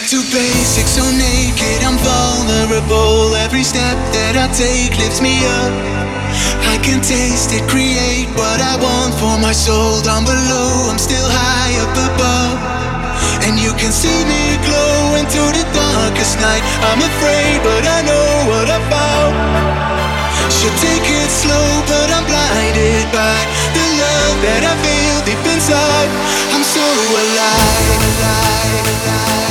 to basics, so naked, I'm vulnerable. Every step that I take lifts me up. I can taste it, create what I want for my soul. Down below, I'm still high up above. And you can see me glow into the darkest night. I'm afraid, but I know what I found. Should take it slow, but I'm blinded by the love that I feel deep inside. I'm so alive, alive, alive.